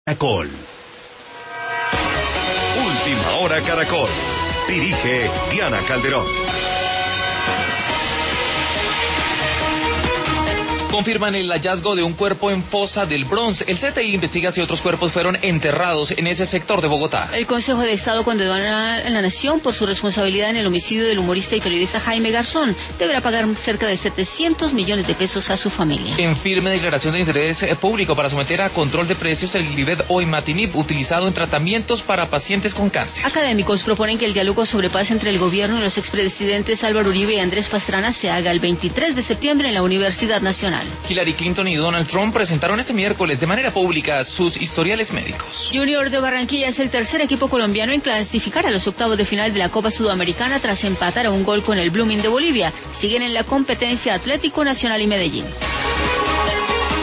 Caracol. Última hora Caracol. Dirige Diana Calderón. Confirman el hallazgo de un cuerpo en Fosa del Bronx. El CTI investiga si otros cuerpos fueron enterrados en ese sector de Bogotá. El Consejo de Estado condenó a la Nación por su responsabilidad en el homicidio del humorista y periodista Jaime Garzón. Deberá pagar cerca de 700 millones de pesos a su familia. En firme declaración de interés público para someter a control de precios el Glibev o imatinib utilizado en tratamientos para pacientes con cáncer. Académicos proponen que el diálogo sobre paz entre el gobierno y los expresidentes Álvaro Uribe y Andrés Pastrana se haga el 23 de septiembre en la Universidad Nacional. Hillary Clinton y Donald Trump presentaron este miércoles de manera pública sus historiales médicos. Junior de Barranquilla es el tercer equipo colombiano en clasificar a los octavos de final de la Copa Sudamericana tras empatar a un gol con el Blooming de Bolivia. Siguen en la competencia Atlético Nacional y Medellín.